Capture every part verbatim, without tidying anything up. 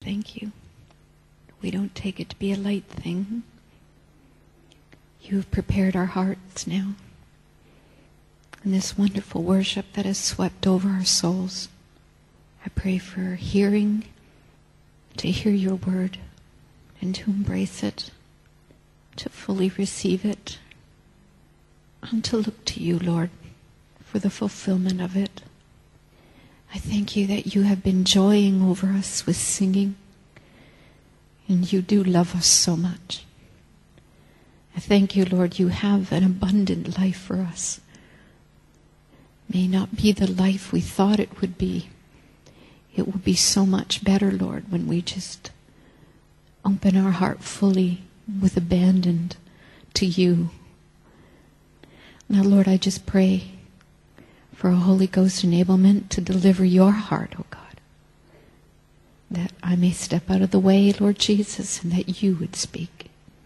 thank you. We don't take it to be a light thing. You have prepared our hearts now. And this wonderful worship that has swept over our souls, I pray for hearing, to hear your word, and to embrace it, to fully receive it, and to look to you, Lord, for the fulfillment of it. I thank you that you have been joying over us with singing, and you do love us so much. I thank you, Lord, you have an abundant life for us. May not be the life we thought it would be. It will be so much better, Lord, when we just open our heart fully with abandon to you. Now, Lord, I just pray for a Holy Ghost enablement to deliver your heart, oh God, that I may step out of the way, Lord Jesus, and that you would speak.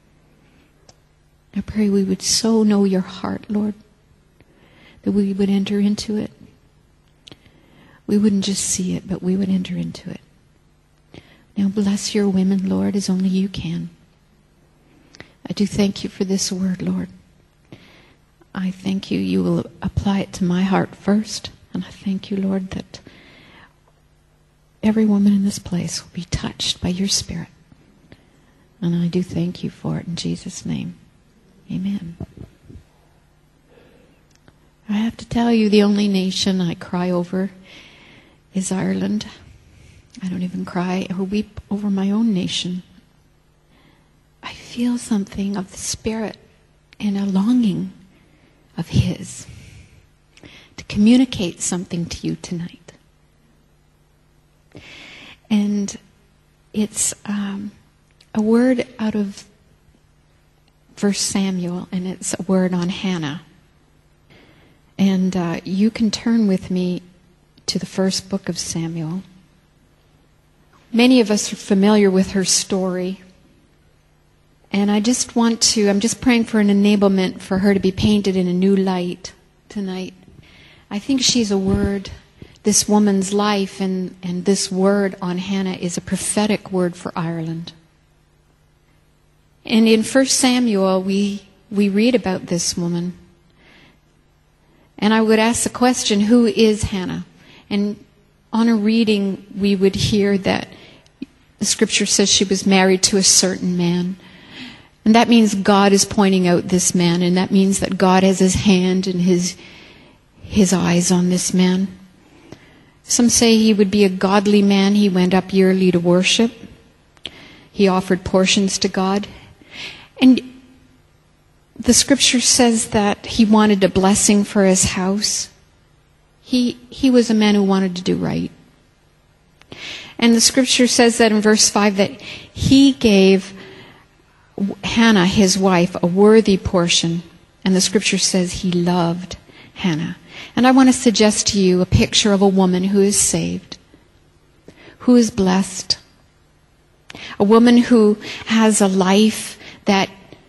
I pray we would so know your heart, Lord, that we would enter into it. We wouldn't just see it, but we would enter into it. Now bless your women, Lord, as only you can. I do thank you for this word, Lord. I thank you, you will apply it to my heart first. And I thank you, Lord, that every woman in this place will be touched by your Spirit. And I do thank you for it in Jesus' name. Amen. I have to tell you, the only nation I cry over is Ireland. I don't even cry or weep over my own nation. I feel something of the Spirit and a longing of His to communicate something to you tonight. And it's um, a word out of First Samuel, and it's a word on Hannah. And uh, you can turn with me to the first book of Samuel. Many of us are familiar with her story. And I just want to, I'm just praying for an enablement for her to be painted in a new light tonight. I think she's a word, this woman's life, and, and this word on Hannah is a prophetic word for Ireland. And in First Samuel, we, we read about this woman. And I would ask the question, who is Hannah? And on a reading, we would hear that the scripture says she was married to a certain man. And that means God is pointing out this man, and that means that God has his hand and his, his eyes on this man. Some say he would be a godly man. He went up yearly to worship. He offered portions to God. And the scripture says that he wanted a blessing for his house. He, he was a man who wanted to do right. And the scripture says that in verse five that he gave Hannah, his wife, a worthy portion. And the scripture says he loved Hannah. And I want to suggest to you a picture of a woman who is saved, who is blessed, a woman who has a life that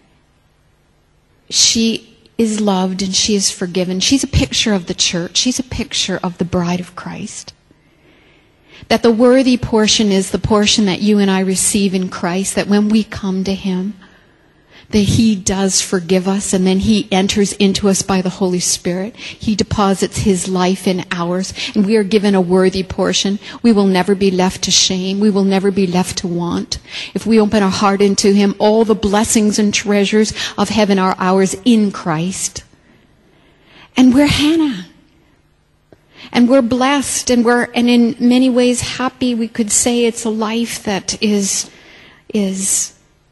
she is loved and she is forgiven. She's a picture of the church. She's a picture of the bride of Christ. That the worthy portion is the portion that you and I receive in Christ, that when we come to Him, that He does forgive us, and then He enters into us by the Holy Spirit. He deposits His life in ours, and we are given a worthy portion. We will never be left to shame. We will never be left to want. If we open our heart into Him, all the blessings and treasures of heaven are ours in Christ. And we're Hannah. And we're blessed, and we're, and in many ways happy. We could say it's a life that is, is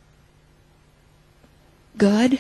good.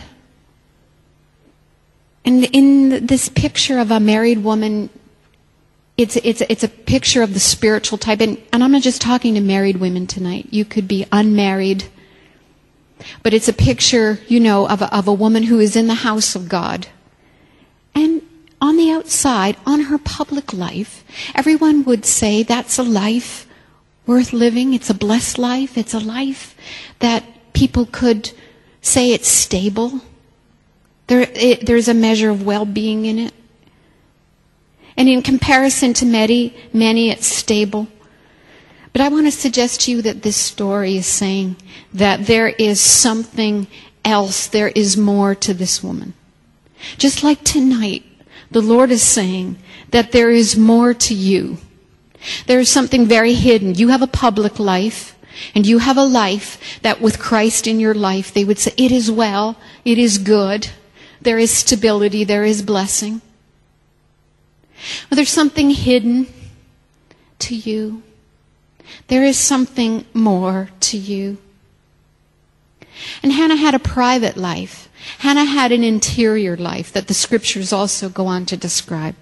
And in this picture of a married woman, it's, it's, it's a picture of the spiritual type. And, and I'm not just talking to married women tonight. You could be unmarried. But it's a picture, you know, of a, of a woman who is in the house of God. And on the outside, on her public life, everyone would say that's a life worth living. It's a blessed life. It's a life that people could say it's stable. There, it, there's a measure of well-being in it. And in comparison to many, many, it's stable. But I want to suggest to you that this story is saying that there is something else. There is more to this woman. Just like tonight, the Lord is saying that there is more to you. There is something very hidden. You have a public life, and you have a life that with Christ in your life, they would say, it is well, it is good, there is stability, there is blessing. But there's something hidden to you. There is something more to you. And Hannah had a private life. Hannah had an interior life that the scriptures also go on to describe.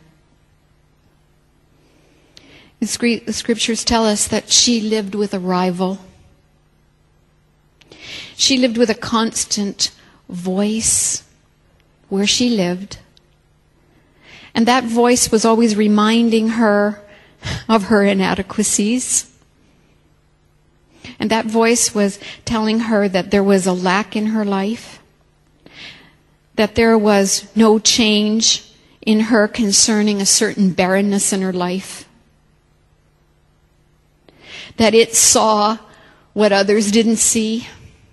The scriptures tell us that she lived with a rival. She lived with a constant voice where she lived. And that voice was always reminding her of her inadequacies. And that voice was telling her that there was a lack in her life, that there was no change in her concerning a certain barrenness in her life, that it saw what others didn't see,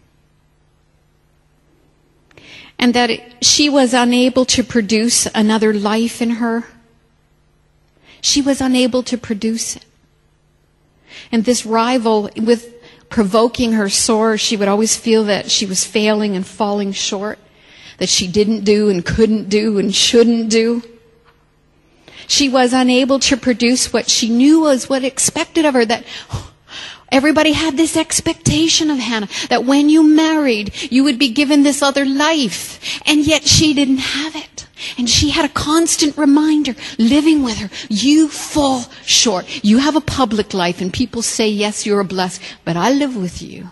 and that it, she was unable to produce another life in her. She was unable to produce it. And this rival, with provoking her sore, she would always feel that she was failing and falling short, that she didn't do and couldn't do and shouldn't do. She was unable to produce what she knew was what expected of her, that everybody had this expectation of Hannah, that when you married, you would be given this other life. And yet she didn't have it. And she had a constant reminder, living with her, you fall short. You have a public life, and people say, yes, you're blessed, but I live with you.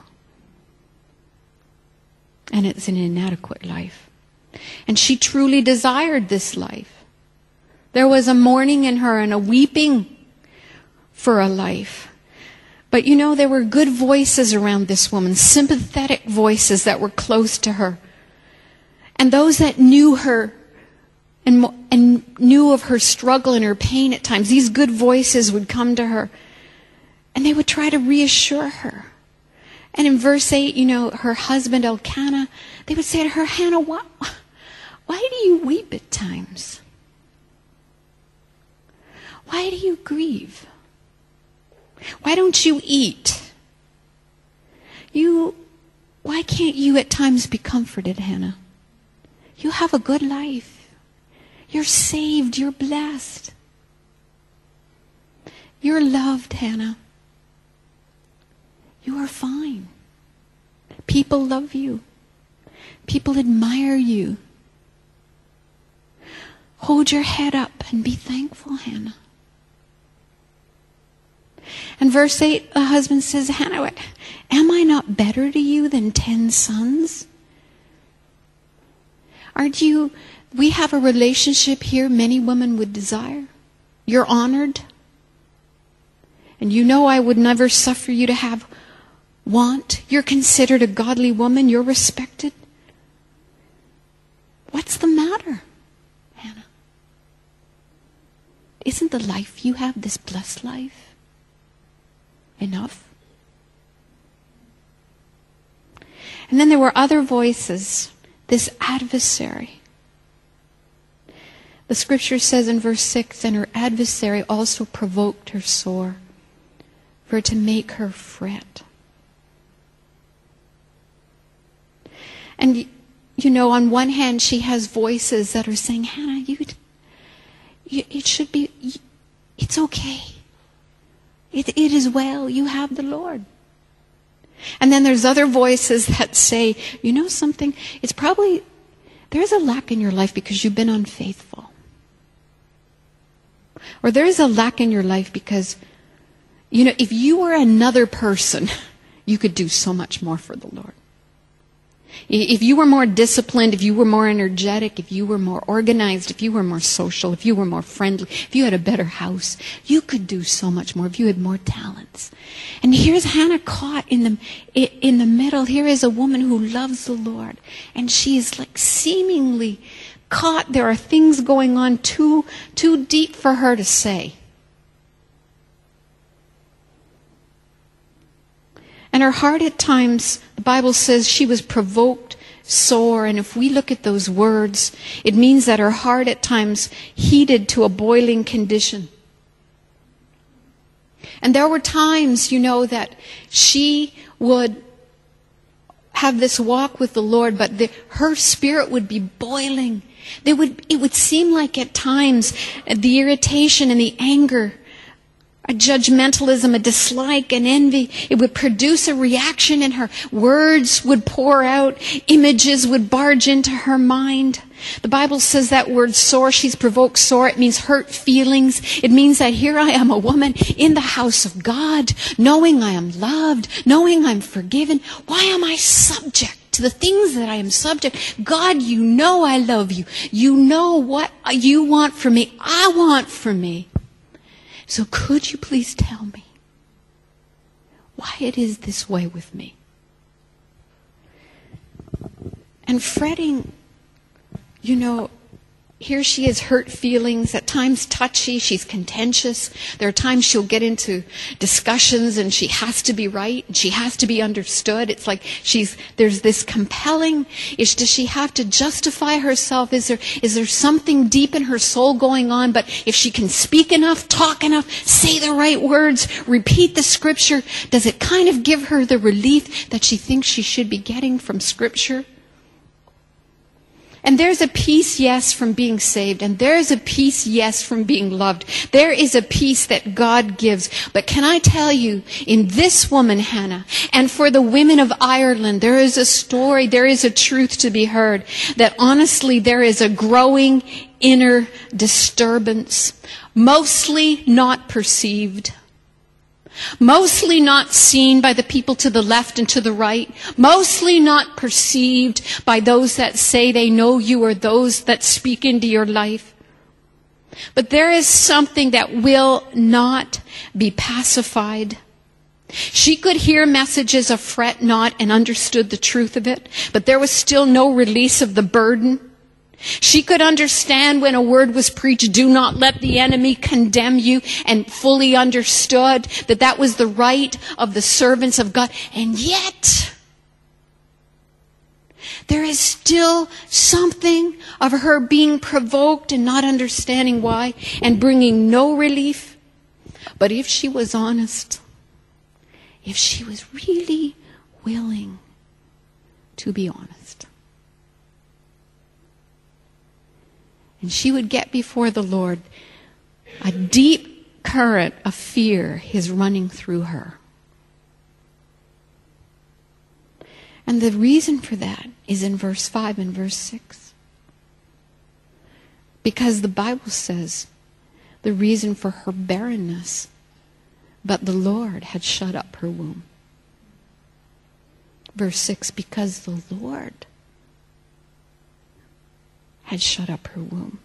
And it's an inadequate life. And she truly desired this life. There was a mourning in her and a weeping for a life. But you know, there were good voices around this woman, sympathetic voices that were close to her. And those that knew her and, and knew of her struggle and her pain at times, these good voices would come to her and they would try to reassure her. And in verse eight, you know, her husband Elkanah, they would say to her, Hannah, why, why do you weep at times? Why do you grieve? Why don't you eat? You, why can't you at times be comforted, Hannah? You have a good life. You're saved. You're blessed. You're loved, Hannah. You are fine. People love you. People admire you. Hold your head up and be thankful, Hannah. And verse eight, the husband says, Hannah, am I not better to you than ten sons? Aren't you, we have a relationship here many women would desire. You're honored. And you know I would never suffer you to have want. You're considered a godly woman. You're respected. What's the matter, Hannah? Isn't the life you have, this blessed life, enough? And then there were other voices, this adversary. The scripture says in verse six, and her adversary also provoked her sore, for to make her fret. And you know, on one hand, she has voices that are saying, Hannah, you, you it should be, it's okay. It, it is well. You have the Lord. And then there's other voices that say, you know something? It's probably, there's a lack in your life because you've been unfaithful. Or there is a lack in your life because, you know, if you were another person, you could do so much more for the Lord. If you were more disciplined, if you were more energetic, if you were more organized, if you were more social, if you were more friendly, if you had a better house, you could do so much more if you had more talents. And here's Hannah caught in the in the middle. Here is a woman who loves the Lord, and she is like seemingly caught. There are things going on too too deep for her to say. And her heart at times, the Bible says she was provoked, sore. And if we look at those words, it means that her heart at times heated to a boiling condition. And there were times, you know, that she would have this walk with the Lord, but the, her spirit would be boiling. They would, it would seem like at times the irritation and the anger, a judgmentalism, a dislike, an envy, it would produce a reaction in her. Words would pour out. Images would barge into her mind. The Bible says that word sore, she's provoked sore. It means hurt feelings. It means that here I am, a woman in the house of God, knowing I am loved, knowing I'm forgiven. Why am I subject to the things that I am subject? God, you know I love you. You know what you want from me. I want from me. So could you please tell me why it is this way with me? And fretting, you know, here she is, hurt feelings, at times touchy, she's contentious. There are times she'll get into discussions and she has to be right, and she has to be understood. It's like she's, there's this compelling, is, does she have to justify herself? Is there, is there something deep in her soul going on? But if she can speak enough, talk enough, say the right words, repeat the scripture, does it kind of give her the relief that she thinks she should be getting from scripture? And there's a peace, yes, from being saved. And there's a peace, yes, from being loved. There is a peace that God gives. But can I tell you, in this woman, Hannah, and for the women of Ireland, there is a story, there is a truth to be heard, that honestly there is a growing inner disturbance, mostly not perceived. Mostly not seen by the people to the left and to the right. Mostly not perceived by those that say they know you or those that speak into your life. But there is something that will not be pacified. She could hear messages of fret not and understood the truth of it, but there was still no release of the burden. She could understand when a word was preached, do not let the enemy condemn you, and fully understood that that was the right of the servants of God. And yet, there is still something of her being provoked and not understanding why, and bringing no relief. But if she was honest, if she was really willing to be honest, and she would get before the Lord, a deep current of fear is running through her. And the reason for that is in verse five and verse six. Because the Bible says the reason for her barrenness, but the Lord had shut up her womb. Verse six, because the Lord had shut up her womb.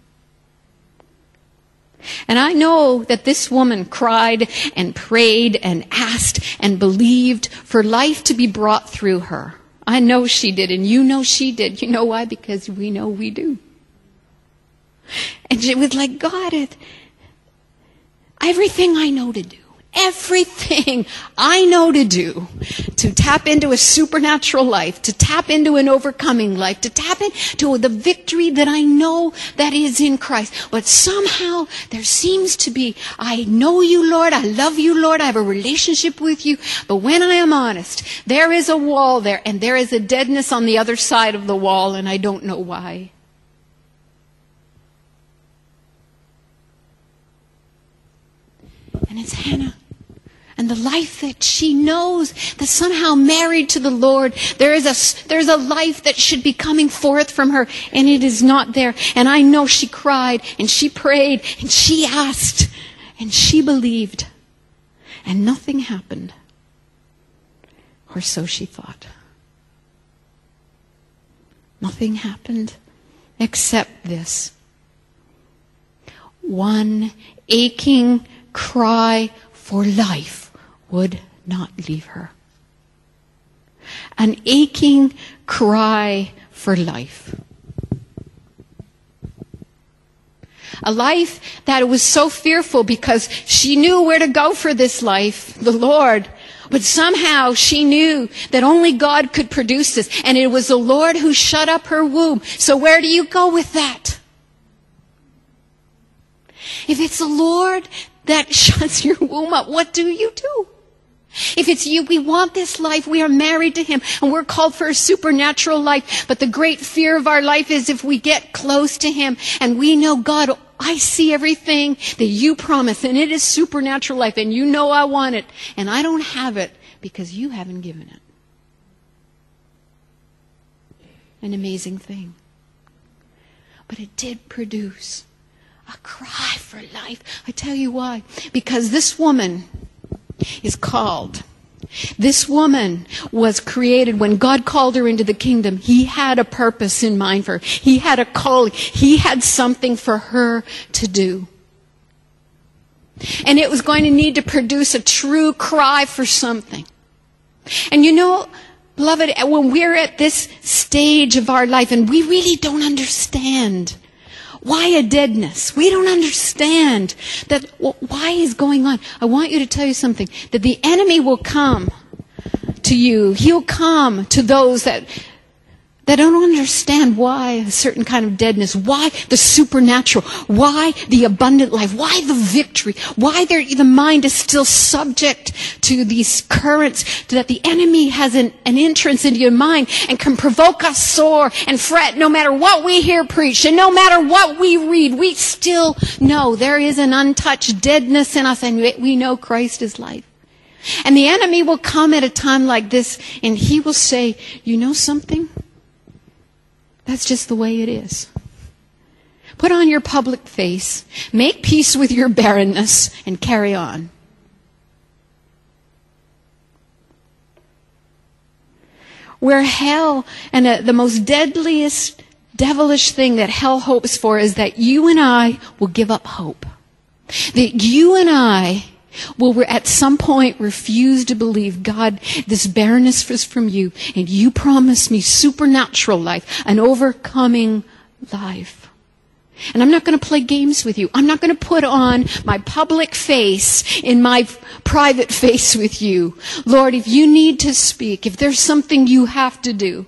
And I know that this woman cried and prayed and asked and believed for life to be brought through her. I know she did, and you know she did. You know why? Because we know we do. And it was like, God, it, everything I know to do, everything I know to do to tap into a supernatural life, to tap into an overcoming life, to tap into the victory that I know that is in Christ. But somehow there seems to be, I know you, Lord, I love you, Lord, I have a relationship with you, but when I am honest, there is a wall there, and there is a deadness on the other side of the wall, and I don't know why. And it's Hannah. And the life that she knows, that somehow married to the Lord, there is a, there's a life that should be coming forth from her, and it is not there. And I know she cried, and she prayed, and she asked, and she believed. And nothing happened. Or so she thought. Nothing happened except this. One aching cry for life would not leave her. An aching cry for life. A life that was so fearful because she knew where to go for this life, the Lord. But somehow she knew that only God could produce this. And it was the Lord who shut up her womb. So where do you go with that? If it's the Lord that shuts your womb up, what do you do? If it's you, we want this life. We are married to Him and we're called for a supernatural life. But the great fear of our life is if we get close to Him and we know, God, I see everything that you promise and it is supernatural life and you know I want it and I don't have it because you haven't given it. An amazing thing. But it did produce a cry for life. I tell you why. Because this woman is called. This woman was created when God called her into the kingdom. He had a purpose in mind for her. He had a calling. He had something for her to do. And it was going to need to produce a true cry for something. And you know, beloved, when we're at this stage of our life and we really don't understand why a deadness? We don't understand that. Why is going on? I want you to tell you something. That the enemy will come to you. He'll come to those that that don't understand why a certain kind of deadness, why the supernatural, why the abundant life, why the victory, why the mind is still subject to these currents, that the enemy has an, an entrance into your mind and can provoke us sore and fret no matter what we hear preached and no matter what we read. We still know there is an untouched deadness in us and we know Christ is life. And the enemy will come at a time like this and he will say, you know something? That's just the way it is. Put on your public face, make peace with your barrenness, and carry on. Where hell, and uh, the most deadliest, devilish thing that hell hopes for is that you and I will give up hope. That you and I will at some point refuse to believe, God, this barrenness is from you, and you promised me supernatural life, an overcoming life. And I'm not going to play games with you. I'm not going to put on my public face in my private face with you. Lord, if you need to speak, if there's something you have to do,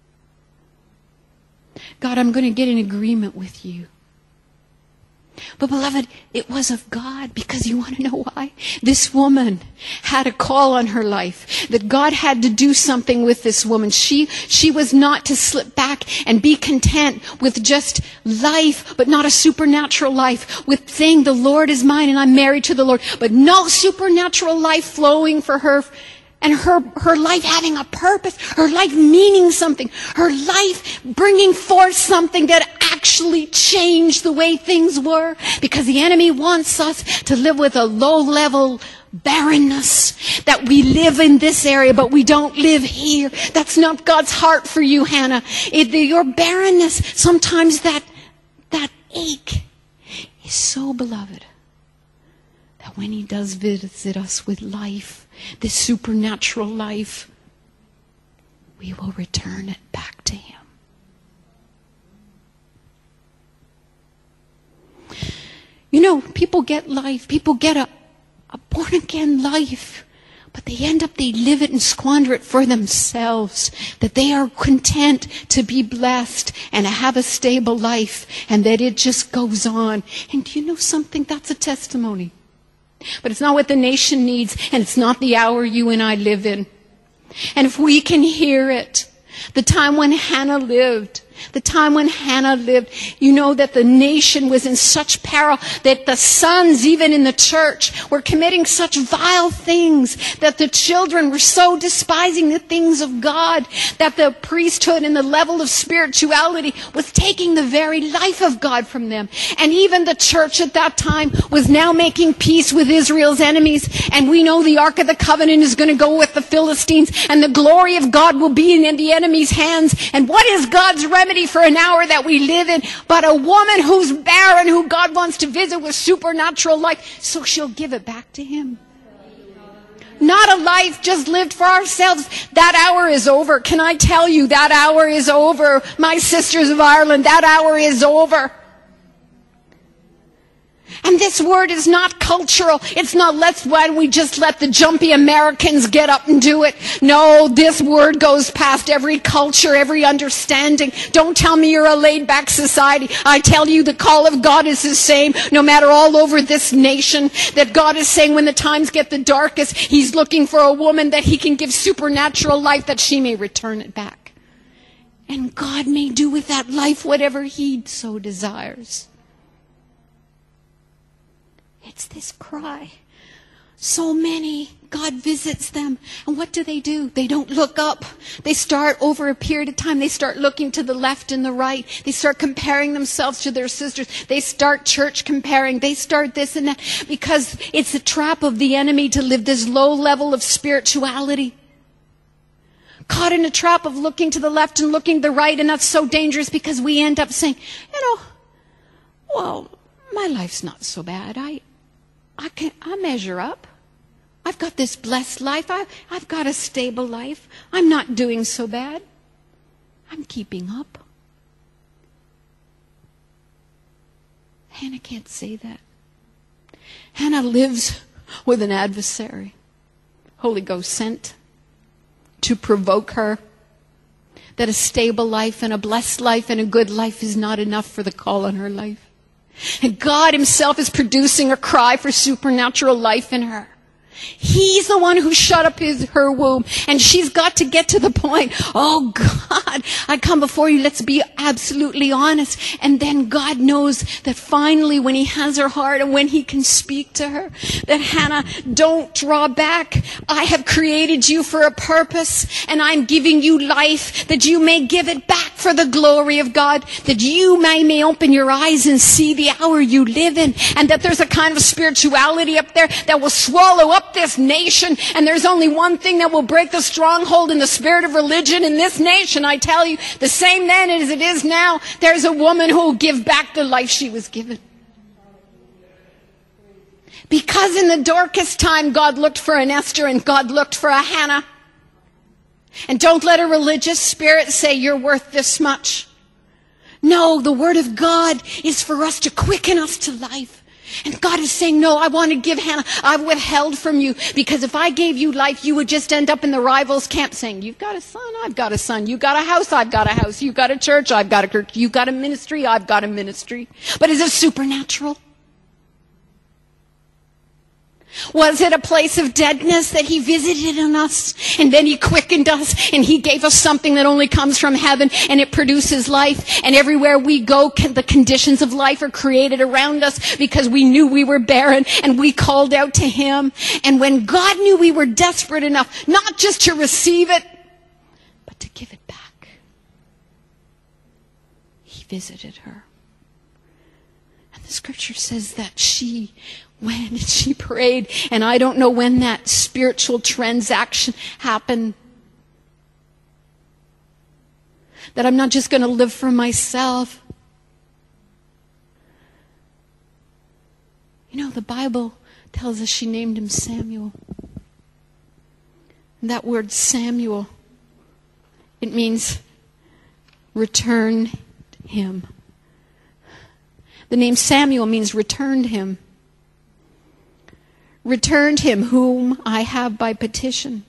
God, I'm going to get in agreement with you. But beloved, it was of God, because you want to know why? This woman had a call on her life, that God had to do something with this woman. She, she was not to slip back and be content with just life, but not a supernatural life, with saying the Lord is mine and I'm married to the Lord, but no supernatural life flowing for her. And her, her life having a purpose, her life meaning something, her life bringing forth something that actually changed the way things were. Because the enemy wants us to live with a low-level barrenness, that we live in this area, but we don't live here. That's not God's heart for you, Hannah. It, your barrenness, sometimes that, that ache is so beloved that when He does visit us with life, this supernatural life, we will return it back to Him. You know, people get life, people get a, a born-again life, but they end up, they live it and squander it for themselves, that they are content to be blessed and have a stable life, and that it just goes on. And do you know something? That's a testimony. But it's not what the nation needs, and it's not the hour you and I live in. And if we can hear it, the time when Hannah lived, the time when Hannah lived, you know that the nation was in such peril, that the sons, even in the church, were committing such vile things, that the children were so despising the things of God, that the priesthood and the level of spirituality was taking the very life of God from them. And even the church at that time was now making peace with Israel's enemies. And we know the Ark of the Covenant is going to go with the Philistines, and the glory of God will be in the enemy's hands. And what is God's remedy for an hour that we live in? But a woman who's barren, who God wants to visit with supernatural life, so she'll give it back to Him. Not a life just lived for ourselves. That hour is over. Can I tell you, that hour is over. My sisters of Ireland, that hour is over. And this word is not cultural. It's not, let's, why don't we just let the jumpy Americans get up and do it? No, this word goes past every culture, every understanding. Don't tell me you're a laid-back society. I tell you the call of God is the same, no matter all over this nation, that God is saying when the times get the darkest, He's looking for a woman that He can give supernatural life, that she may return it back. And God may do with that life whatever He so desires. It's this cry. So many, God visits them. And what do they do? They don't look up. They start, over a period of time, they start looking to the left and the right. They start comparing themselves to their sisters. They start church comparing. They start this and that. Because it's a trap of the enemy to live this low level of spirituality. Caught in a trap of looking to the left and looking to the right. And that's so dangerous, because we end up saying, you know, well, my life's not so bad. I... I can I measure up. I've got this blessed life. I, I've got a stable life. I'm not doing so bad. I'm keeping up. Hannah can't say that. Hannah lives with an adversary, Holy Ghost sent, to provoke her that a stable life and a blessed life and a good life is not enough for the call on her life. And God Himself is producing a cry for supernatural life in her. He's the one who shut up his, her womb. And she's got to get to the point, oh God, I come before you, let's be absolutely honest. And then God knows that finally when He has her heart and when He can speak to her, that Hannah, don't draw back. I have created you for a purpose, and I'm giving you life that you may give it back for the glory of God, that you may, may open your eyes and see the hour you live in, and that there's a kind of spirituality up there that will swallow up this nation. And there's only one thing that will break the stronghold in the spirit of religion in this nation. I tell you, the same then as it is now, there's a woman who will give back the life she was given. Because in the darkest time, God looked for an Esther and God looked for a Hannah. And don't let a religious spirit say you're worth this much. No, the Word of God is for us to quicken us to life. And God is saying, no, I want to give Hannah, I've withheld from you, because if I gave you life, you would just end up in the rival's camp saying, you've got a son, I've got a son. You've got a house, I've got a house. You've got a church, I've got a church. You've got a ministry, I've got a ministry. But is it supernatural? Was it a place of deadness that He visited in us, and then He quickened us, and He gave us something that only comes from heaven, and it produces life? And everywhere we go, the conditions of life are created around us because we knew we were barren, and we called out to Him. And when God knew we were desperate enough, not just to receive it, but to give it back, He visited her. And the scripture says that she When she prayed, and I don't know when that spiritual transaction happened, that I'm not just going to live for myself. You know, the Bible tells us she named him Samuel. And that word Samuel, it means return him. The name Samuel means returned him. Returned him whom I have by petition.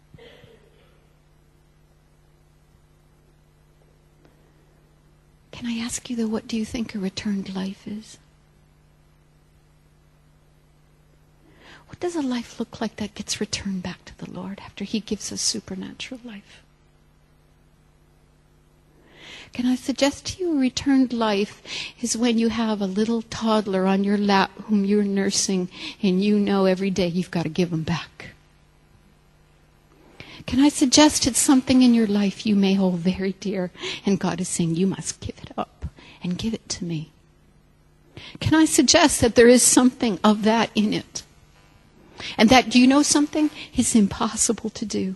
Can I ask you though, what do you think a returned life is? What does a life look like that gets returned back to the Lord after He gives us supernatural life? Can I suggest to you a returned life is when you have a little toddler on your lap whom you're nursing, and you know every day you've got to give them back. Can I suggest it's something in your life you may hold very dear, and God is saying you must give it up and give it to me? Can I suggest that there is something of that in it? And that, do you know something? It's impossible to do.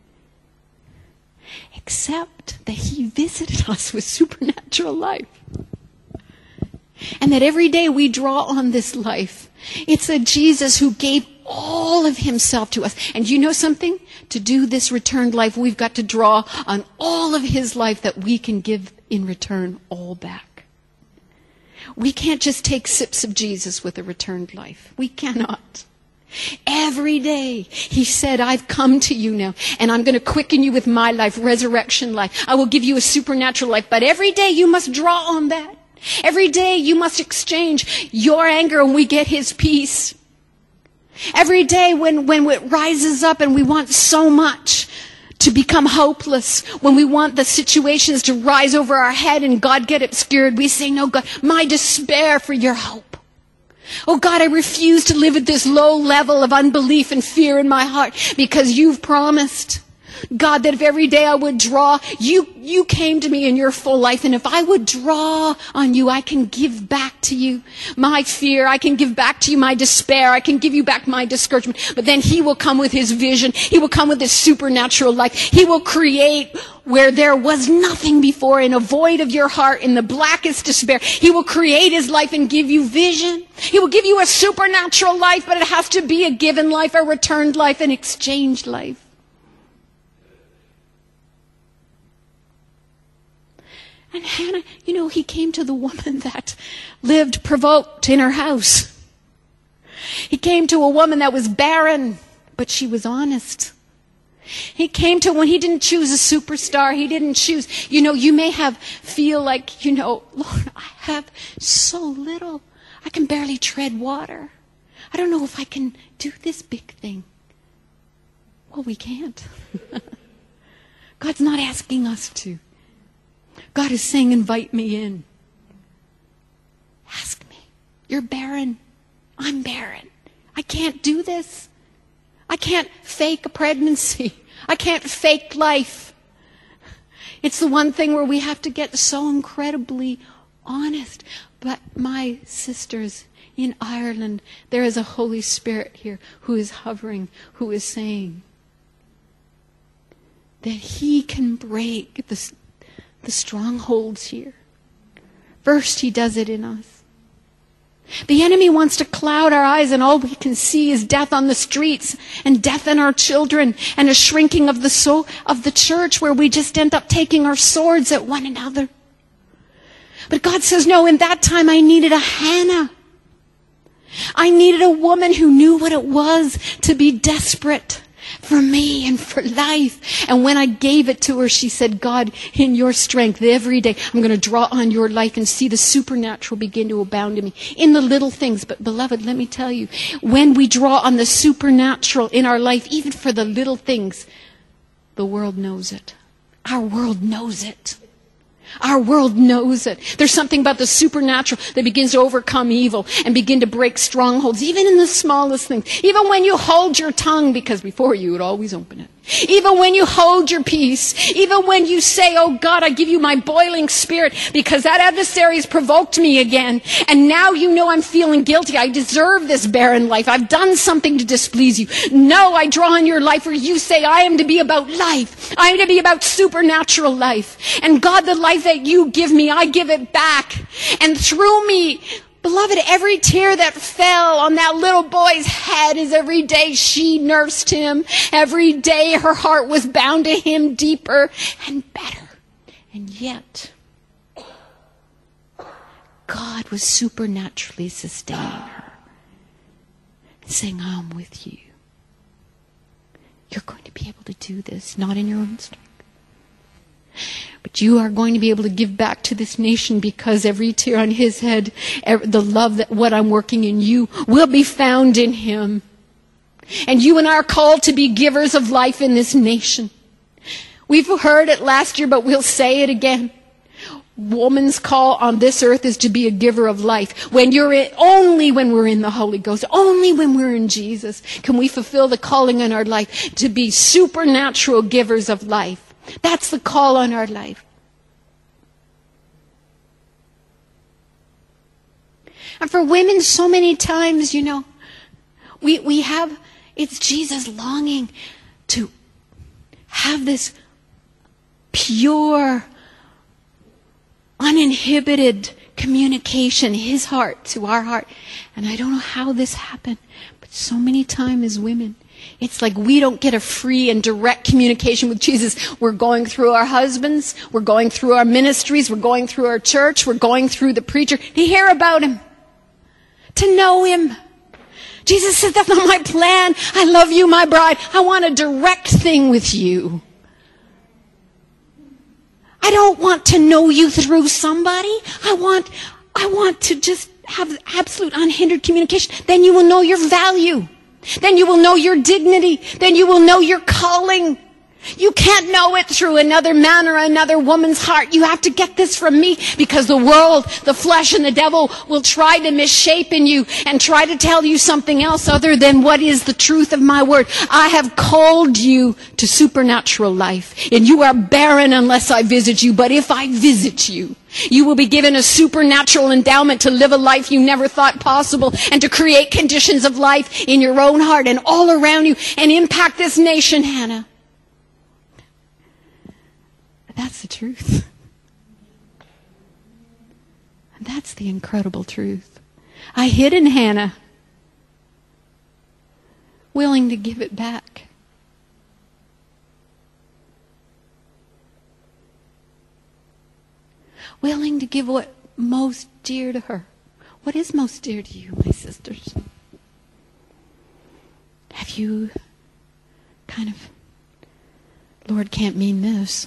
Except that He visited us with supernatural life. And that every day we draw on this life. It's a Jesus who gave all of Himself to us. And you know something? To do this returned life, we've got to draw on all of His life that we can give in return all back. We can't just take sips of Jesus with a returned life. We cannot. Every day, he said, I've come to you now, and I'm going to quicken you with my life, resurrection life. I will give you a supernatural life. But every day, you must draw on that. Every day, you must exchange your anger, and we get his peace. Every day, when, when it rises up and we want so much to become hopeless, when we want the situations to rise over our head and God get obscured, we say, no, God, my despair for your hope. Oh God, I refuse to live at this low level of unbelief and fear in my heart because you've promised, God, that if every day I would draw, you, you came to me in your full life, and if I would draw on you, I can give back to you my fear, I can give back to you my despair, I can give you back my discouragement, but then he will come with his vision, he will come with his supernatural life, he will create where there was nothing before, in a void of your heart, in the blackest despair. He will create his life and give you vision. He will give you a supernatural life, but it has to be a given life, a returned life, an exchanged life. And Hannah, you know, he came to the woman that lived provoked in her house. He came to a woman that was barren, but she was honest. He came to when he didn't choose a superstar. He didn't choose, you know, you may have feel like, you know, Lord, I have so little. I can barely tread water. I don't know if I can do this big thing. Well, we can't. God's not asking us to. God is saying, invite me in. Ask me. You're barren. I'm barren. I can't do this. I can't fake a pregnancy. I can't fake life. It's the one thing where we have to get so incredibly honest. But my sisters in Ireland, there is a Holy Spirit here who is hovering, who is saying that he can break the, the strongholds here. First, he does it in us. The enemy wants to cloud our eyes, and all we can see is death on the streets and death in our children and a shrinking of the soul of the church where we just end up taking our swords at one another. But God says, no, in that time I needed a Hannah. I needed a woman who knew what it was to be desperate for me and for life. And when I gave it to her, she said, God, in your strength, every day, I'm going to draw on your life and see the supernatural begin to abound in me. In the little things. But beloved, let me tell you, when we draw on the supernatural in our life, even for the little things, the world knows it. Our world knows it. Our world knows it. There's something about the supernatural that begins to overcome evil and begin to break strongholds, even in the smallest things. Even when you hold your tongue, because before you would always open it. Even when you hold your peace. Even when you say, oh God, I give you my boiling spirit because that adversary has provoked me again. And now you know I'm feeling guilty. I deserve this barren life. I've done something to displease you. No, I draw on your life where you say I am to be about life. I am to be about supernatural life. And God, the life that you give me, I give it back. And through me, beloved, every tear that fell on that little boy's head is every day she nursed him. Every day her heart was bound to him deeper and better. And yet, God was supernaturally sustaining her. Saying, I'm with you. You're going to be able to do this, not in your own strength. But you are going to be able to give back to this nation because every tear on his head, the love that what I'm working in you will be found in him. And you and I are called to be givers of life in this nation. We've heard it last year, but we'll say it again. Woman's call on this earth is to be a giver of life. When you're in, only when we're in the Holy Ghost, only when we're in Jesus, can we fulfill the calling in our life to be supernatural givers of life. That's the call on our life. And for women, so many times, you know, we, we have, it's Jesus longing to have this pure, uninhibited communication, his heart to our heart. And I don't know how this happened, but so many times as women, It's like we don't get a free and direct communication with Jesus. We're going through our husbands. We're going through our ministries. We're going through our church. We're going through the preacher to hear about him, to know him. Jesus said, that's not my plan. I love you, my bride. I want a direct thing with you. I don't want to know you through somebody. I want, I want to just have absolute unhindered communication. Then you will know your value. Then you will know your dignity. Then you will know your calling. You can't know it through another man or another woman's heart. You have to get this from me, because the world, the flesh, and the devil will try to misshape in you and try to tell you something else other than what is the truth of my word. I have called you to supernatural life, and you are barren unless I visit you. But if I visit you, you will be given a supernatural endowment to live a life you never thought possible, and to create conditions of life in your own heart and all around you and impact this nation, Hannah. That's the truth. And that's the incredible truth. I hid in Hannah, willing to give it back. Willing to give what most dear to her. What is most dear to you, my sisters? Have you kind of, Lord can't mean this.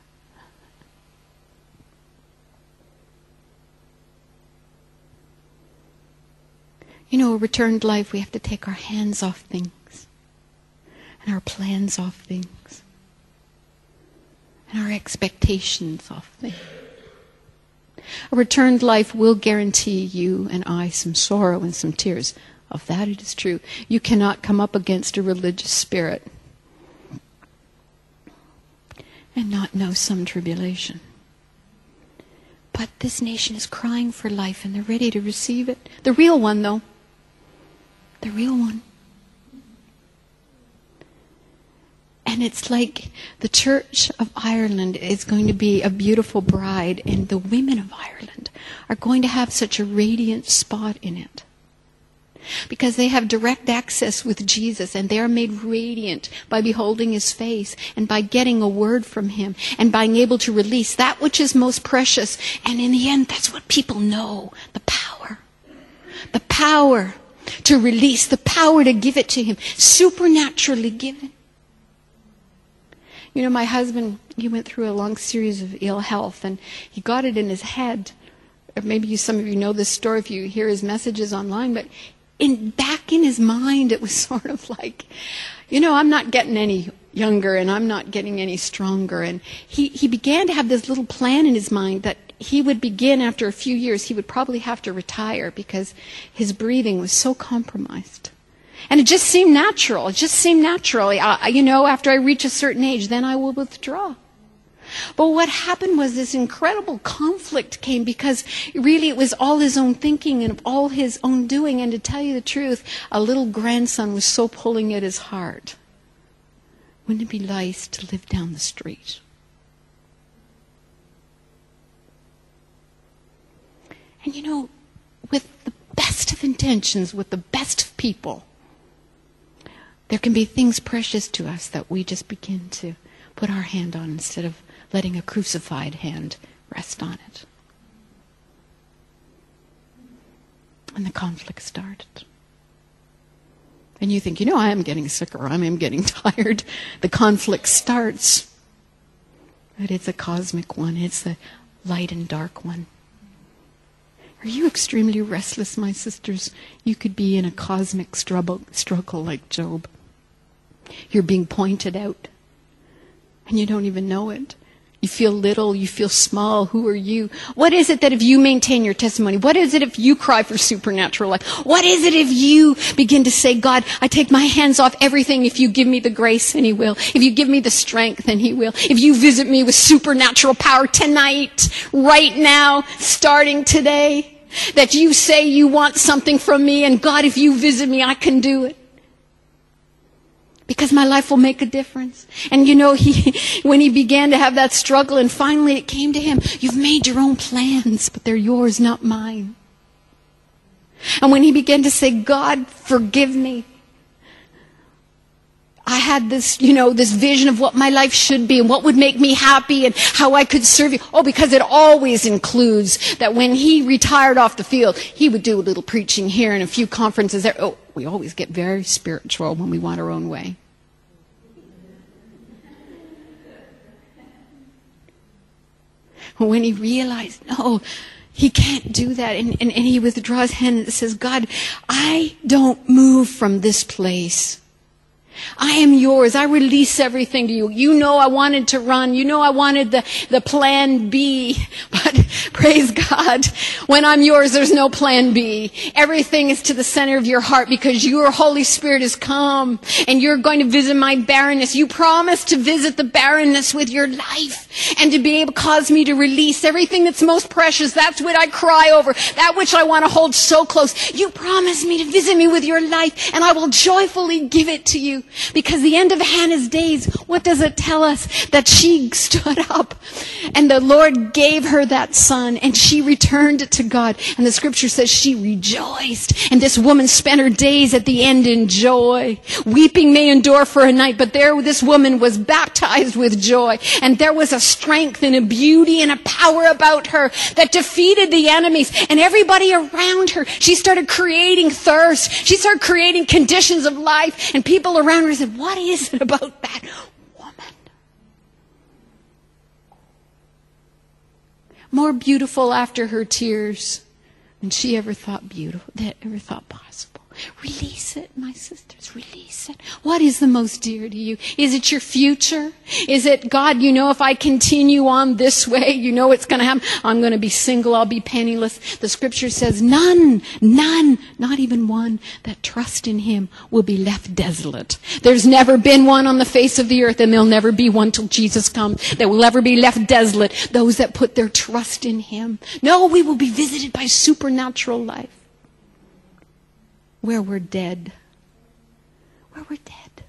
You know, a returned life, we have to take our hands off things, and our plans off things, and our expectations off things. A returned life will guarantee you and I some sorrow and some tears. Of that it is true. You cannot come up against a religious spirit and not know some tribulation. But this nation is crying for life, and they're ready to receive it. The real one, though. The real one. And it's like the Church of Ireland is going to be a beautiful bride, and the women of Ireland are going to have such a radiant spot in it. Because they have direct access with Jesus, and they are made radiant by beholding his face and by getting a word from him and being able to release that which is most precious. And in the end, that's what people know, the power. The power to release, the power to give it to him, supernaturally given. You know, my husband, he went through a long series of ill health, and he got it in his head. Or maybe you, some of you know this story if you hear his messages online, but in back in his mind, it was sort of like, you know, I'm not getting any younger, and I'm not getting any stronger. And he, he began to have this little plan in his mind that he would begin, after a few years, he would probably have to retire because his breathing was so compromised. And it just seemed natural. It just seemed natural. I, you know, after I reach a certain age, then I will withdraw. But what happened was this incredible conflict came, because really it was all his own thinking and all his own doing. And to tell you the truth, a little grandson was so pulling at his heart. Wouldn't it be nice to live down the street? And you know, with the best of intentions, with the best of people, there can be things precious to us that we just begin to put our hand on instead of letting a crucified hand rest on it. And the conflict started. And you think, you know, I am getting sicker, I am getting tired. The conflict starts. But it's a cosmic one. It's a light and dark one. Are you extremely restless, my sisters? You could be in a cosmic struggle, struggle like Job. You're being pointed out, and you don't even know it. You feel little, you feel small. Who are you? What is it that if you maintain your testimony? What is it if you cry for supernatural life? What is it if you begin to say, God, I take my hands off everything. If you give me the grace, and he will. If you give me the strength, then he will. If you visit me with supernatural power tonight, right now, starting today, that you say you want something from me, and God, if you visit me, I can do it. Because my life will make a difference. And you know, he, when he began to have that struggle, and finally it came to him, you've made your own plans, but they're yours, not mine. And when he began to say, God, forgive me. I had this, you know, this vision of what my life should be and what would make me happy and how I could serve you. Oh, because it always includes that when he retired off the field, he would do a little preaching here and a few conferences there. Oh, we always get very spiritual when we want our own way. When he realized, no, he can't do that. And, and, and he withdraws his hand and says, God, I don't move from this place. I am yours. I release everything to you. You know I wanted to run. You know I wanted the, the plan B. But praise God, when I'm yours, there's no plan B. Everything is to the center of your heart because your Holy Spirit has come and you're going to visit my barrenness. You promised to visit the barrenness with your life and to be able to cause me to release everything that's most precious. That's what I cry over. That which I want to hold so close. You promised me to visit me with your life and I will joyfully give it to you. Because the end of Hannah's days, what does it tell us? That she stood up and the Lord gave her that son and she returned it to God. And the scripture says she rejoiced. And this woman spent her days at the end in joy. Weeping may endure for a night, but there this woman was baptized with joy. And there was a strength and a beauty and a power about her that defeated the enemies and everybody around her. She started creating thirst. She started creating conditions of life and people around her said, what is it about that woman? More beautiful after her tears than she ever thought beautiful, that ever thought possible. Release it, my sisters, release it. What is the most dear to you? Is it your future? Is it, God, you know, if I continue on this way, you know it's going to happen. I'm going to be single, I'll be penniless. The scripture says none, none, not even one that trust in him will be left desolate. There's never been one on the face of the earth, and there'll never be one till Jesus comes. There will never be left desolate those that put their trust in him. No, we will be visited by supernatural life. Where we're dead. Where we're dead.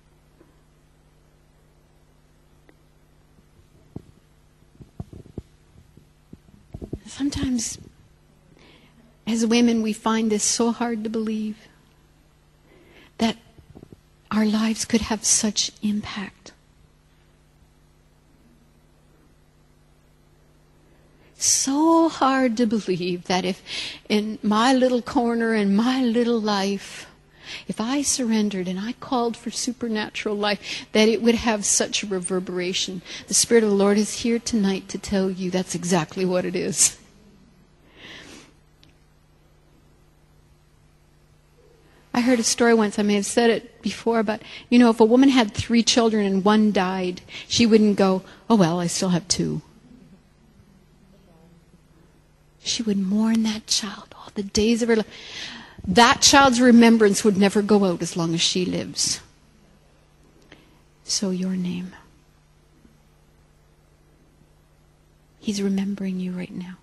Sometimes, as women, we find this so hard to believe that our lives could have such impact. So hard to believe that if in my little corner in my little life, if I surrendered and I called for supernatural life, that it would have such a reverberation. The Spirit of the Lord is here tonight to tell you that's exactly what it is. I heard a story once, I may have said it before, about, you know, if a woman had three children and one died, she wouldn't go, oh well, I still have two. She would mourn that child all the days of her life. That child's remembrance would never go out as long as she lives. So your name. He's remembering you right now.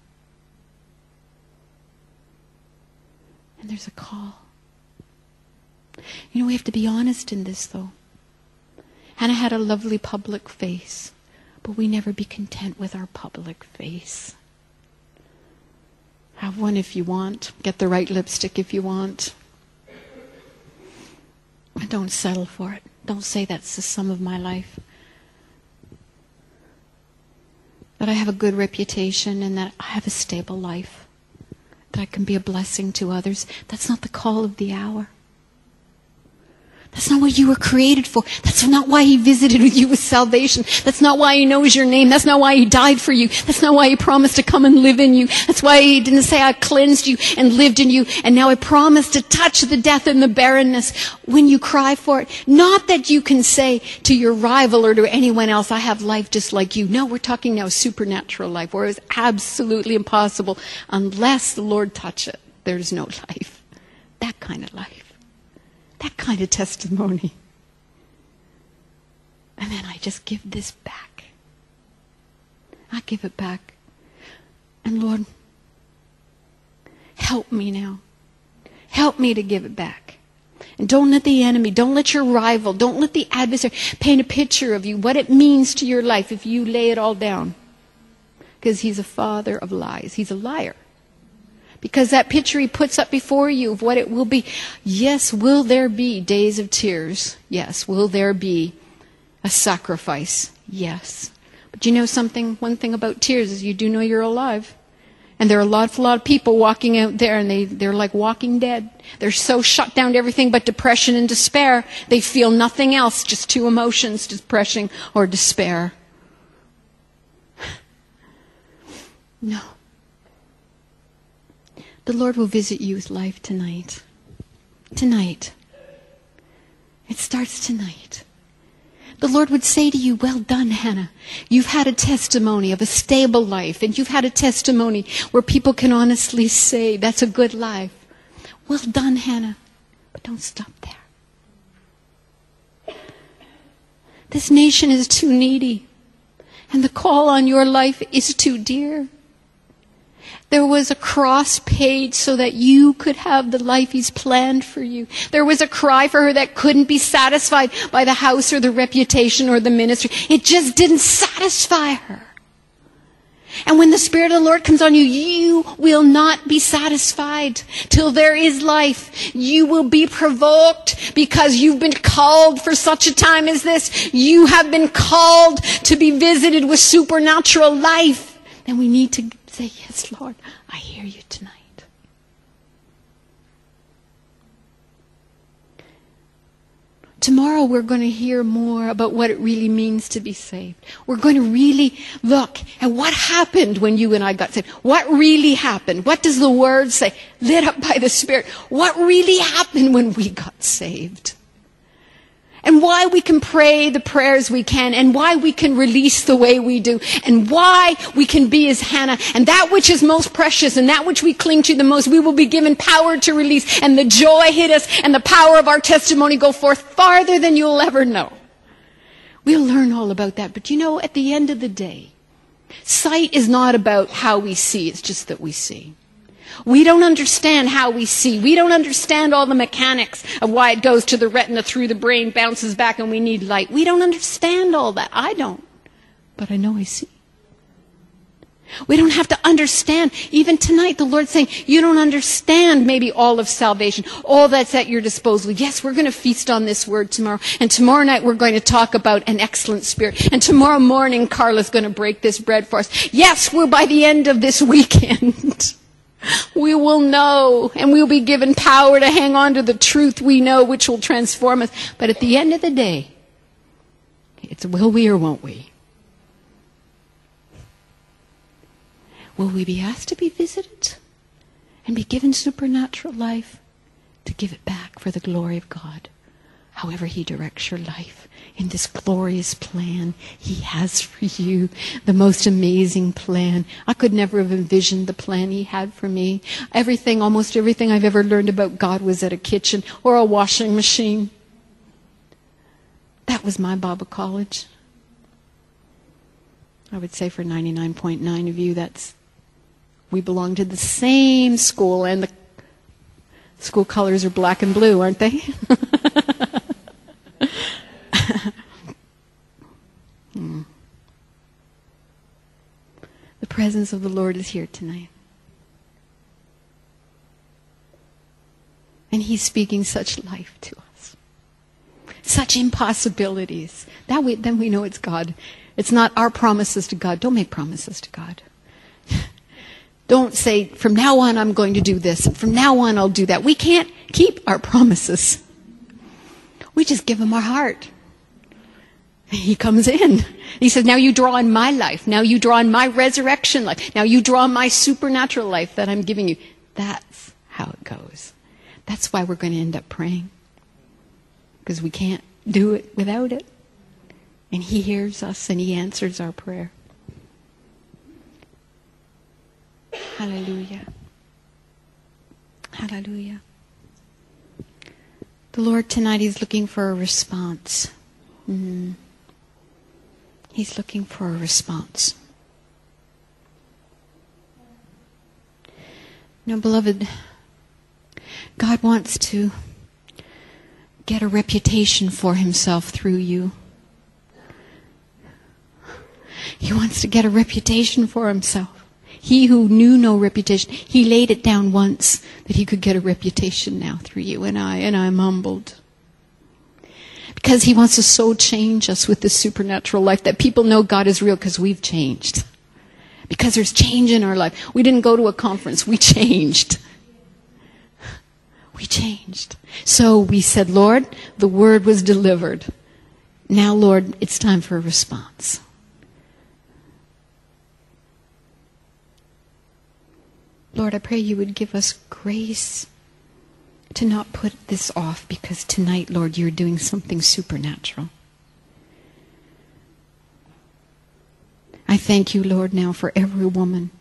And there's a call. You know, we have to be honest in this, though. Hannah had a lovely public face, but we never be content with our public face. Have one if you want. Get the right lipstick if you want. And don't settle for it. Don't say that's the sum of my life. That I have a good reputation and that I have a stable life. That I can be a blessing to others. That's not the call of the hour. That's not what you were created for. That's not why he visited you with salvation. That's not why he knows your name. That's not why he died for you. That's not why he promised to come and live in you. That's why he didn't say, I cleansed you and lived in you, and now I promise to touch the death and the barrenness when you cry for it. Not that you can say to your rival or to anyone else, I have life just like you. No, we're talking now supernatural life, where it's absolutely impossible unless the Lord touch it. There's no life. That kind of life. That kind of testimony. And then I just give this back. I give it back. And Lord, help me now. Help me to give it back. And don't let the enemy, don't let your rival, don't let the adversary paint a picture of you, what it means to your life if you lay it all down. Because he's a father of lies. He's a liar. Because that picture he puts up before you of what it will be. Yes, will there be days of tears? Yes. Will there be a sacrifice? Yes. But you know something? One thing about tears is you do know you're alive. And there are a lot, a lot of people walking out there and they, they're like walking dead. They're so shut down to everything but depression and despair. They feel nothing else, just two emotions, depression or despair. No. The Lord will visit you with life tonight. Tonight. It starts tonight. The Lord would say to you, well done, Hannah. You've had a testimony of a stable life, and you've had a testimony where people can honestly say, that's a good life. Well done, Hannah. But don't stop there. This nation is too needy, and the call on your life is too dear. There was a cross paid so that you could have the life He's planned for you. There was a cry for her that couldn't be satisfied by the house or the reputation or the ministry. It just didn't satisfy her. And when the Spirit of the Lord comes on you, you will not be satisfied till there is life. You will be provoked because you've been called for such a time as this. You have been called to be visited with supernatural life. And we need to say, yes, Lord, I hear you tonight. Tomorrow we're going to hear more about what it really means to be saved. We're going to really look at what happened when you and I got saved. What really happened? What does the Word say? Lit up by the Spirit. What really happened when we got saved? And why we can pray the prayers we can, and why we can release the way we do, and why we can be as Hannah, and that which is most precious, and that which we cling to the most, we will be given power to release, and the joy hit us, and the power of our testimony go forth farther than you'll ever know. We'll learn all about that, but you know, at the end of the day, sight is not about how we see, it's just that we see. We don't understand how we see. We don't understand all the mechanics of why it goes to the retina, through the brain, bounces back, and we need light. We don't understand all that. I don't. But I know I see. We don't have to understand. Even tonight, the Lord's saying, you don't understand maybe all of salvation, all that's at your disposal. Yes, we're going to feast on this word tomorrow. And tomorrow night, we're going to talk about an excellent spirit. And tomorrow morning, Carla's going to break this bread for us. Yes, we're by the end of this weekend. We will know, and we'll be given power to hang on to the truth we know, which will transform us. But at the end of the day, it's will we or won't we? Will we be asked to be visited and be given supernatural life to give it back for the glory of God? However He directs your life in this glorious plan He has for you, the most amazing plan. I could never have envisioned the plan He had for me. Everything, almost everything I've ever learned about God was at a kitchen or a washing machine. That was my Bible college. I would say for ninety-nine point nine of you, that's we belong to the same school, and the school colors are black and blue, aren't they? hmm. The presence of the Lord is here tonight. And He's speaking such life to us. Such impossibilities. That we, then we know it's God. It's not our promises to God. Don't make promises to God. Don't say, from now on I'm going to do this, and from now on I'll do that. We can't keep our promises. We just give Him our heart. He comes in. He says, now you draw on my life. Now you draw on my resurrection life. Now you draw on my supernatural life that I'm giving you. That's how it goes. That's why we're going to end up praying. Because we can't do it without it. And He hears us and He answers our prayer. Hallelujah. Hallelujah. The Lord tonight, He's looking for a response. Mm. He's looking for a response. Now, beloved, God wants to get a reputation for Himself through you. He wants to get a reputation for Himself. He who knew no reputation, he laid it down once that he could get a reputation now through you and I, and I'm humbled. Because he wants to so change us with this supernatural life that people know God is real because we've changed. Because there's change in our life. We didn't go to a conference, we changed. We changed. So we said, Lord, the word was delivered. Now, Lord, it's time for a response. Lord, I pray you would give us grace to not put this off, because tonight, Lord, you're doing something supernatural. I thank you, Lord, now for every woman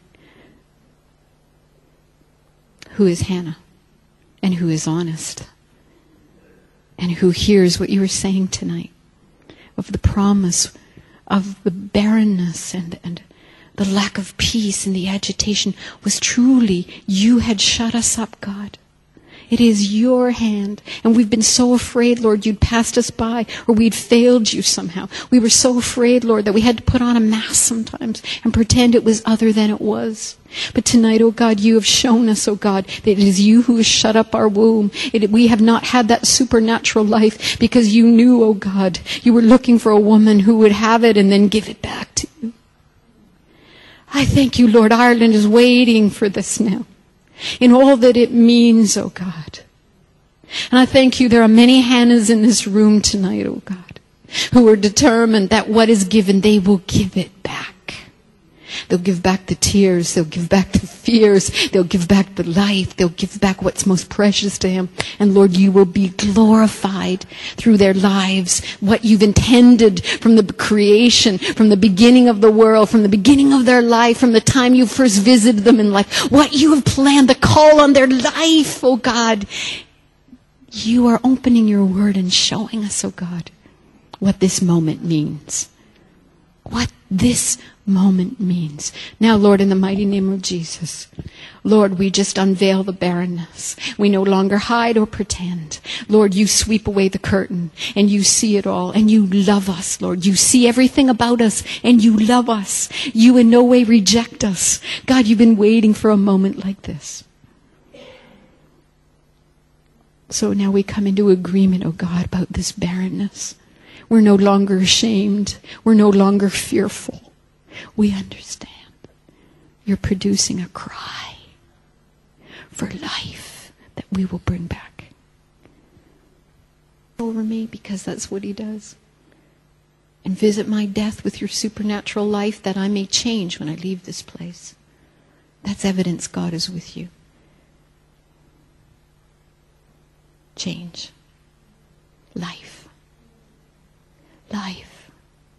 who is Hannah and who is honest and who hears what you were saying tonight of the promise of the barrenness and, and the lack of peace and the agitation was truly you had shut us up, God. It is your hand. And we've been so afraid, Lord, you'd passed us by or we'd failed you somehow. We were so afraid, Lord, that we had to put on a mask sometimes and pretend it was other than it was. But tonight, oh God, you have shown us, oh God, that it is you who has shut up our womb. It, we have not had that supernatural life because you knew, oh God, you were looking for a woman who would have it and then give it back to you. I thank you, Lord. Ireland is waiting for this now. In all that it means, oh God. And I thank you there are many Hannahs in this room tonight, oh God, who are determined that what is given, they will give it back. They'll give back the tears. They'll give back the fears. They'll give back the life. They'll give back what's most precious to Him. And Lord, you will be glorified through their lives. What you've intended from the creation, from the beginning of the world, from the beginning of their life, from the time you first visited them in life. What you have planned, the call on their life, oh God. You are opening your word and showing us, oh God, what this moment means. What this moment means. Now, Lord, in the mighty name of Jesus, Lord, we just unveil the barrenness. We no longer hide or pretend. Lord, you sweep away the curtain and you see it all and you love us, Lord. You see everything about us and you love us. You in no way reject us. God, you've been waiting for a moment like this. So now we come into agreement, oh God, about this barrenness. We're no longer ashamed. We're no longer fearful. We understand. You're producing a cry for life that we will bring back. Over me, because that's what He does. And visit my death with your supernatural life that I may change when I leave this place. That's evidence God is with you. Change. Life. Life.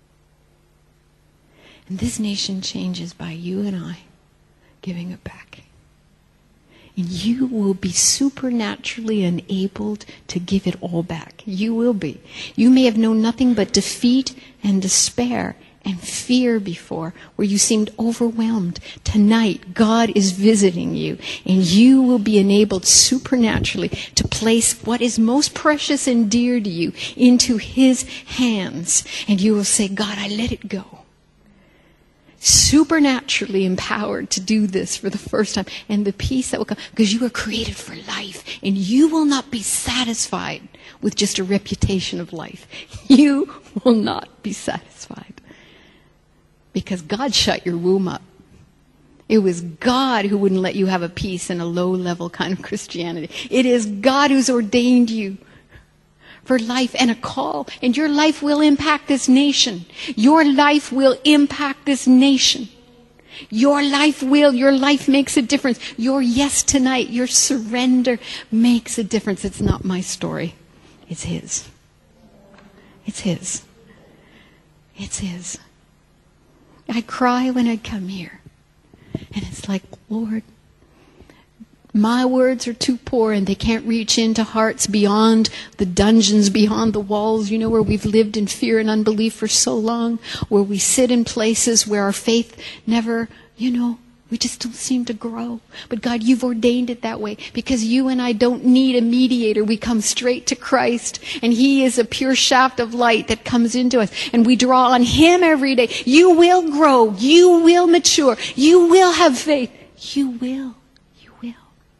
And this nation changes by you and I giving it back. And you will be supernaturally enabled to give it all back. You will be. You may have known nothing but defeat and despair and fear before, where you seemed overwhelmed. Tonight, God is visiting you, and you will be enabled supernaturally to place what is most precious and dear to you into His hands. And you will say, God, I let it go. Supernaturally empowered to do this for the first time. And the peace that will come, because you are created for life, and you will not be satisfied with just a reputation of life. You will not be satisfied. Because God shut your womb up. It was God who wouldn't let you have a peace in a low-level kind of Christianity. It is God who's ordained you for life and a call. And your life will impact this nation. Your life will impact this nation. Your life will. Your life makes a difference. Your yes tonight, your surrender makes a difference. It's not my story. It's His. It's His. It's His. I cry when I come here. And it's like, Lord, my words are too poor and they can't reach into hearts beyond the dungeons, beyond the walls, you know, where we've lived in fear and unbelief for so long, where we sit in places where our faith never, you know, We just don't seem to grow. But God, you've ordained it that way because you and I don't need a mediator. We come straight to Christ, and he is a pure shaft of light that comes into us, and we draw on him every day. You will grow. You will mature. You will have faith. You will. You will.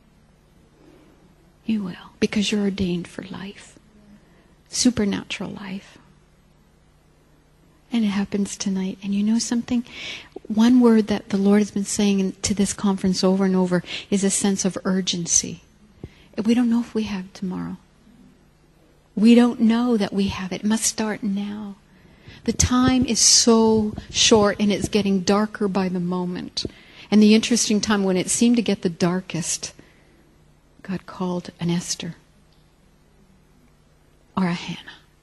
You will, because you're ordained for life. Supernatural life. And it happens tonight. And you know something? One word that the Lord has been saying to this conference over and over is a sense of urgency. We don't know if we have tomorrow. We don't know that we have it. It must start now. The time is so short, and it's getting darker by the moment. And the interesting time when it seemed to get the darkest, God called an Esther or a Hannah.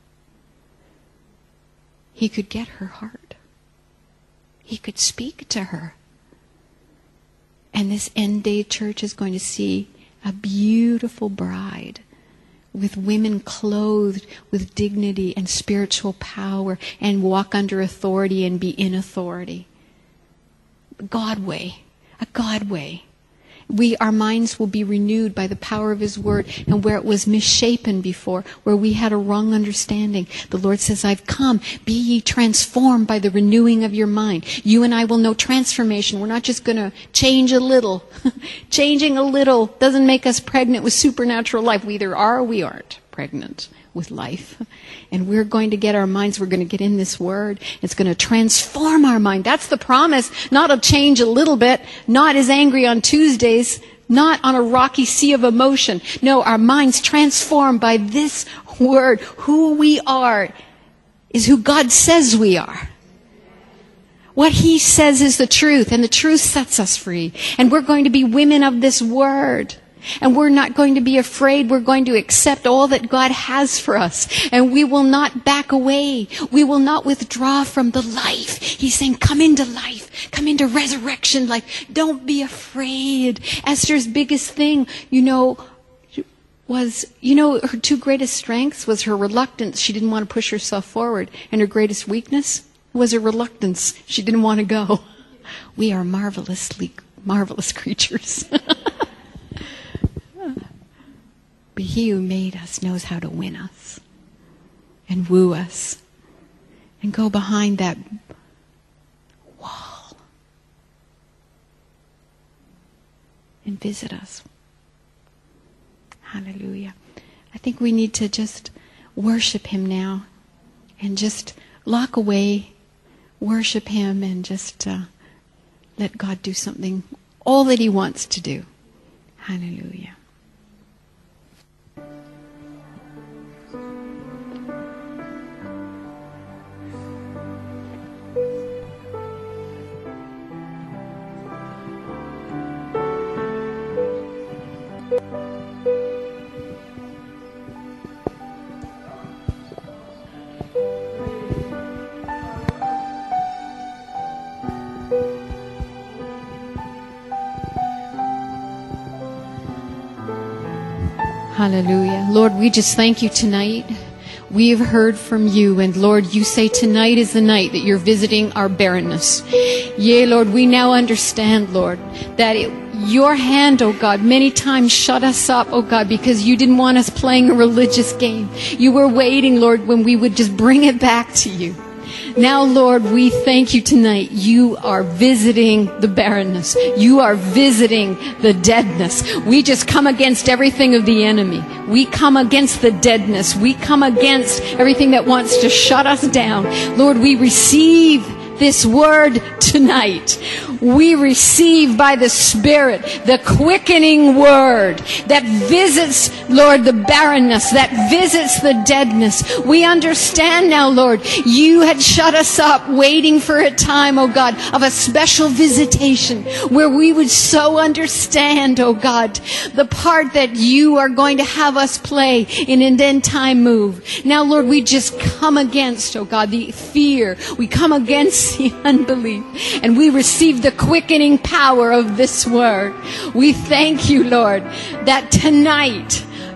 He could get her heart. He could speak to her. And this end day church is going to see a beautiful bride with women clothed with dignity and spiritual power and walk under authority and be in authority. God way. A God way. We, our minds will be renewed by the power of his word, and where it was misshapen before, where we had a wrong understanding, the Lord says, I've come, be ye transformed by the renewing of your mind. You and I will know transformation. We're not just going to change a little. Changing a little doesn't make us pregnant with supernatural life. We either are or we aren't pregnant with life. And we're going to get our minds, we're going to get in this word. It's going to transform our mind. That's the promise. Not a change a little bit, not as angry on Tuesdays, not on a rocky sea of emotion. No, our minds transformed by this word. Who we are is who God says we are. What he says is the truth, and the truth sets us free. And we're going to be women of this word. And we're not going to be afraid. We're going to accept all that God has for us. And we will not back away. We will not withdraw from the life. He's saying, come into life. Come into resurrection life. Don't be afraid. Esther's biggest thing, you know, was, you know, her two greatest strengths was her reluctance. She didn't want to push herself forward. And her greatest weakness was her reluctance. She didn't want to go. We are marvelously, marvelous creatures. But he who made us knows how to win us and woo us and go behind that wall and visit us. Hallelujah. I think we need to just worship him now and just lock away, worship him, and just uh, let God do something, all that he wants to do. Hallelujah. Hallelujah. Lord, we just thank you tonight. We have heard from you, and Lord, you say tonight is the night that you're visiting our barrenness. Yea, Lord, we now understand, Lord, that it, your hand, oh God, many times shut us up, oh God, because you didn't want us playing a religious game. You were waiting, Lord, when we would just bring it back to you. Now, Lord, we thank you tonight. You are visiting the barrenness. You are visiting the deadness. We just come against everything of the enemy. We come against the deadness. We come against everything that wants to shut us down. Lord, we receive this word tonight. We receive by the Spirit the quickening word that visits, Lord, the barrenness, that visits the deadness. We understand now, Lord, you had shut us up waiting for a time, oh God, of a special visitation where we would so understand, oh God, the part that you are going to have us play in an end time move. Now, Lord, we just come against, oh God, the fear. We come against the unbelief, and we receive the quickening power of this word. We thank you, Lord, that tonight,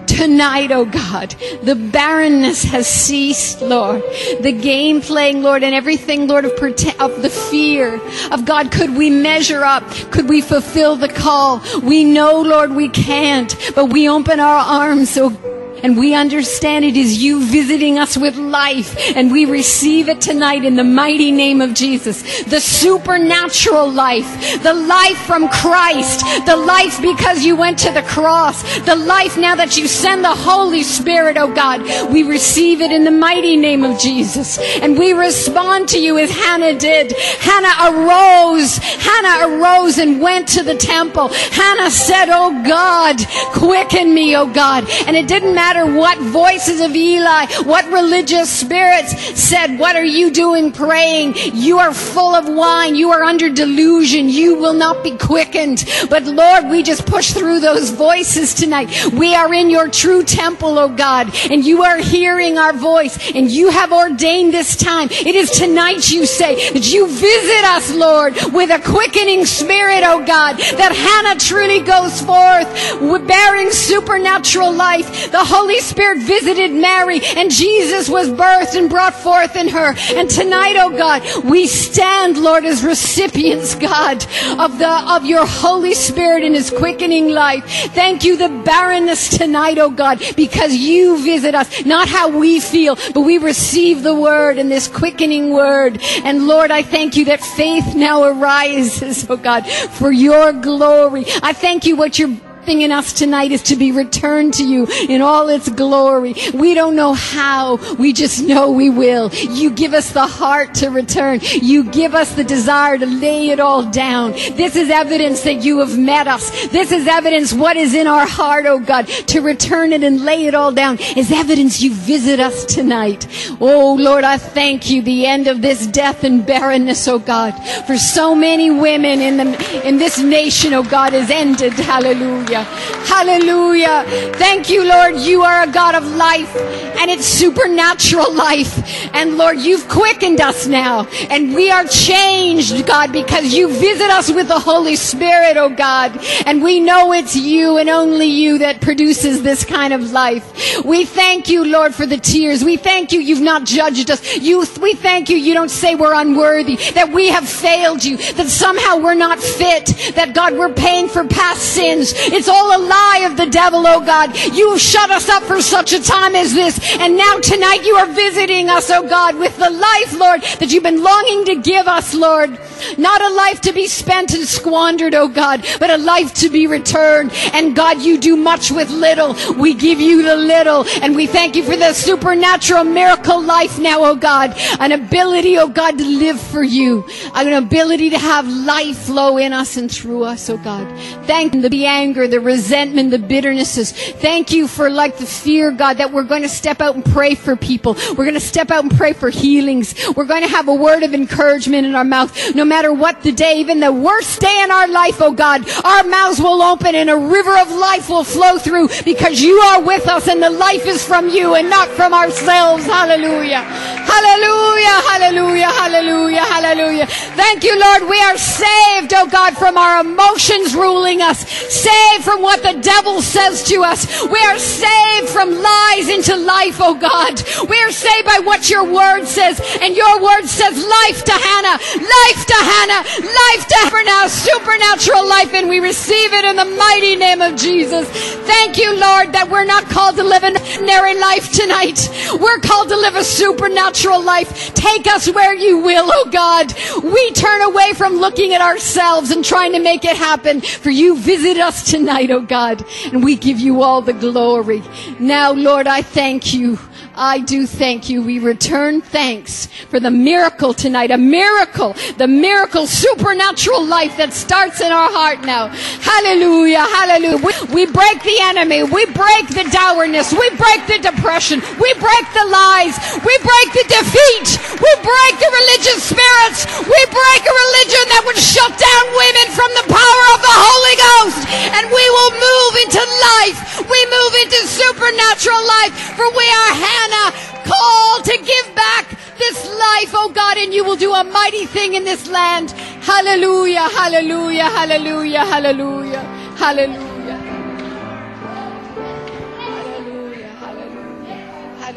tonight, oh God, the barrenness has ceased, Lord. The game playing, Lord, and everything, Lord, of, prote- of the fear of God. Could we measure up? Could we fulfill the call? We know, Lord, we can't, but we open our arms, oh God. And we understand it is you visiting us with life. And we receive it tonight in the mighty name of Jesus. The supernatural life. The life from Christ. The life because you went to the cross. The life now that you send the Holy Spirit, oh God. We receive it in the mighty name of Jesus. And we respond to you as Hannah did. Hannah arose. Hannah arose and went to the temple. Hannah said, oh God, quicken me, oh God. And it didn't matter what voices of Eli, what religious spirits said, what are you doing praying? You are full of wine. You are under delusion. You will not be quickened. But Lord, we just push through those voices tonight. We are in your true temple, oh God, and you are hearing our voice, and you have ordained this time. It is tonight, you say, that you visit us, Lord, with a quickening spirit, oh God, that Hannah truly goes forth with bearing supernatural life. The Holy Spirit visited Mary, and Jesus was birthed and brought forth in her. And tonight, oh God, we stand, Lord, as recipients, God, of the of your Holy Spirit in his quickening life. Thank you, the barrenness tonight, oh God, because you visit us, not how we feel, but we receive the word and this quickening word. And Lord, I thank you that faith now arises, oh God, for your glory. I thank you what you're in us tonight is to be returned to you in all its glory. We don't know how, we just know we will. You give us the heart to return. You give us the desire to lay it all down. This is evidence that you have met us. This is evidence what is in our heart, oh God, to return it and lay it all down is evidence you visit us tonight. Oh Lord, I thank you, the end of this death and barrenness, oh God, for so many women in the in this nation, oh God, is ended. Hallelujah. Hallelujah. Thank you, Lord. You are a God of life, and it's supernatural life. And Lord, you've quickened us now, and we are changed, God, because you visit us with the Holy Spirit, oh God. And we know it's you and only you that produces this kind of life. We thank you, Lord, for the tears. We thank you you've not judged us. You, we thank you you don't say we're unworthy, that we have failed you, that somehow we're not fit, that God, we're paying for past sins. It's all a lie of the devil, oh God. You have shut us up for such a time as this, and now tonight you are visiting us, oh God, with the life, Lord, that you've been longing to give us, Lord. Not a life to be spent and squandered, oh God, but a life to be returned. And God, you do much with little. We give you the little, and we thank you for the supernatural miracle life now, oh God. An ability, oh God, to live for you. An ability to have life flow in us and through us, oh God. Thank you for the anger, the resentment, the bitternesses. Thank you for, like the fear, God, that we're going to step out and pray for people. We're going to step out and pray for healings. We're going to have a word of encouragement in our mouth. No matter what the day, even the worst day in our life, oh God, our mouths will open and a river of life will flow through because you are with us and the life is from you and not from ourselves. Hallelujah. Hallelujah. Hallelujah. Hallelujah. Hallelujah. Thank you, Lord. We are saved, oh God, from our emotions ruling us. Saved from what the devil says to us. We are saved from lies into life, oh God. We are saved by what your word says. And your word says life to Hannah. Life to Hannah. Life to her now. Supernatural life. And we receive it in the mighty name of Jesus. Thank you, Lord, that we're not called to live an ordinary life tonight. We're called to live a supernatural life. Take us where you will, oh God. We turn away from looking at ourselves and trying to make it happen. For you visit us tonight, oh God. And we give you all the glory. Now, Lord, I thank you. I do thank you. We return thanks for the miracle tonight. A miracle. The miracle, supernatural life that starts in our heart now. Hallelujah. Hallelujah. We, we break the enemy. We break the dourness. We break the depression. We break the lies. We break the defeat. We break the religious spirits. We break a religion that would shut down women from the power of the Holy Ghost. And we will move into life. We move into supernatural life. For we are Hannah, called to give back this life, oh God, and you will do a mighty thing in this land. Hallelujah, hallelujah, hallelujah, hallelujah, hallelujah. Hallelujah.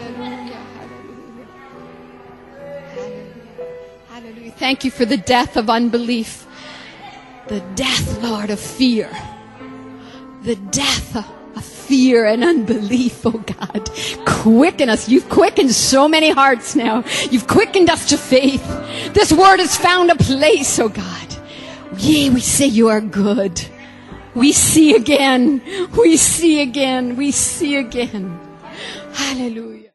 Hallelujah. Hallelujah. Hallelujah. Hallelujah. Thank you for the death of unbelief. The death, Lord, of fear. The death of fear and unbelief, oh God. Quicken us. You've quickened so many hearts now. You've quickened us to faith. This word has found a place, oh God. Yea, we say you are good. We see again. We see again. We see again. Hallelujah.